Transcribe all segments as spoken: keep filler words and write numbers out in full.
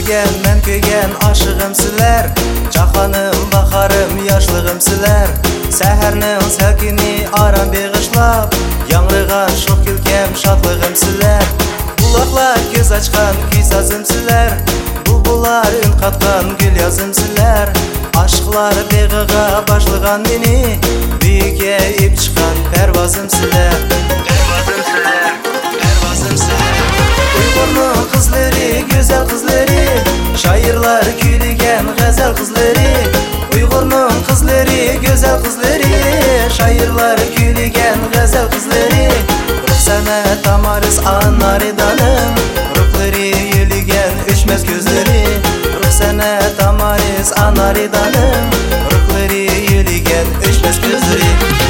Sürgen men köygen aşığım sizler, Cahanım baharım yaşlığım sizler. Sehernin selkini aram begışlap, Yanrıgan şok külkem şatlığım sizler. Bulaklar göz açkan kuy sazım sizler, Bulbular ün katkan gül yazım sizler. Aşklar beğığa başlıgan meni, Büyüke ip çıkan pervazım sizler. Pervazım sizler, pervazım sizler. Uygur'nun kızları, güzel kızları, Şairlar küylügen gazel kızları. Uygur'nun kızları, güzel kızları, Şairlar küylügen gazel kızları. Ruhsana tamarız anaridanım, Ruhları yürügen üçmez gözleri. Ruhsana tamarız anaridanım, Ruhları yürügen üçmez gözleri.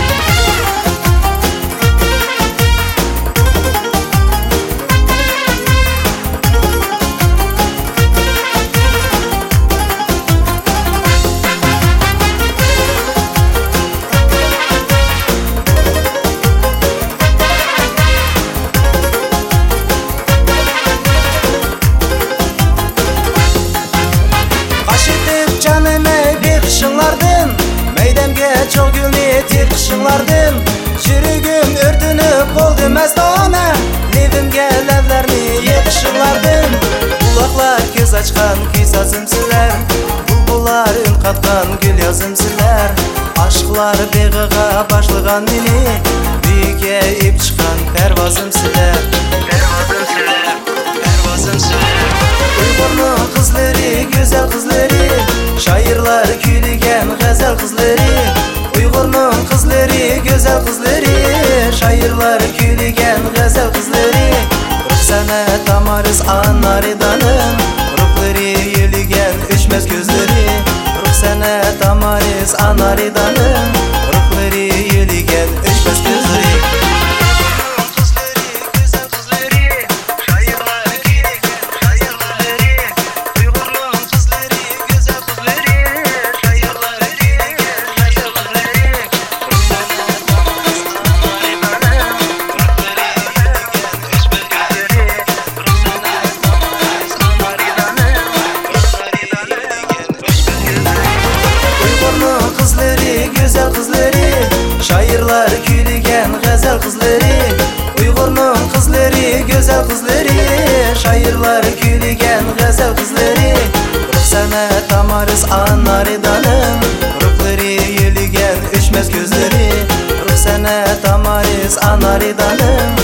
Çok gülni tirkışınlardım, Çürügüm örtünüp oldu mestane, Livimge levlerini yetişinlardım. Bulaklar göz açkan kuy sazım sizler, Bulbular ün katkan gül yazım sizler. Aşklar beğığa başlıgan meni, Büyüke ip çıkan pervazım sizler. Pervazım sizler, pervazım sizler. Uygur'un kızları, güzel kızları, Şairlar küylügen gazel kızları. Uygur'un kızları, güzel kızları, Şairlar küylügen gazel kızları. Ruhsana tamarız anaridanım, Ruhları yürügen üçmez gözleri. Ruhsana tamarız anaridanım, Ruhları yürügen üçmez gözleri. Güzel kızları, Şairlar küylügen gazel kızları. Uygur'un kızları, güzel kızları, Şairlar küylügen gazel kızları. Ruhsana tamarız anaridanım, Ruhları yürügen üçmez gözleri. Ruhsana tamarız anaridanım,